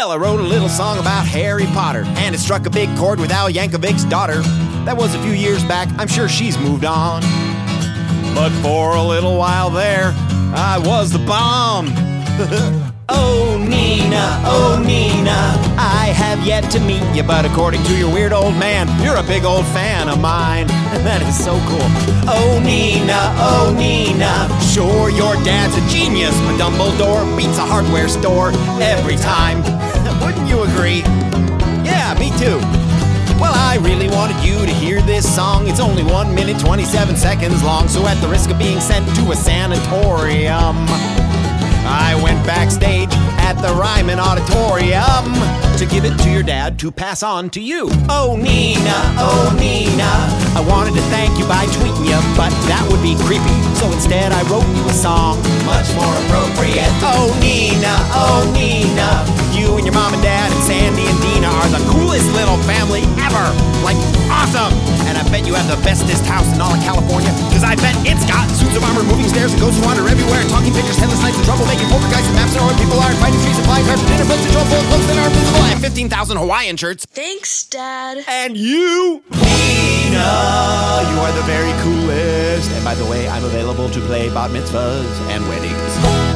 Well, I wrote a little song about Harry Potter, and it struck a big chord with Al Yankovic's daughter. That was a few years back, I'm sure she's moved on. But for a little while there, I was the bomb. Oh Nina, I have yet to meet you, but according to your weird old man, you're a big old fan of mine. That is so cool. Oh Nina, sure your dad's a genius, but Dumbledore beats a hardware store every time. Wouldn't you agree? Yeah, me too. Well, I really wanted you to hear this song. It's only 1 minute 27 seconds long, so at the risk of being sent to a sanatorium, I went backstage at the Ryman Auditorium to give it to your dad to pass on to you. Oh Nina, I wanted to thank you by tweeting you, but that would be creepy. So instead I wrote you a song much more appropriate. Oh Nina, you and your mom and dad and Sandy and Dina are the coolest little family ever. Like, awesome! And I bet you have the bestest house in all of California, because I bet it's got suits of armor, moving stairs, and ghosts who wander everywhere, and talking pictures, headless nights, and trouble making poltergeists, and maps, and knowing people are, and fighting trees, and flying cars, and dinner plates, and full of clothes that are invisible, and 15,000 Hawaiian shirts. Thanks, Dad. And you, Nina, you are the very coolest. And by the way, I'm available to play bat mitzvahs and weddings.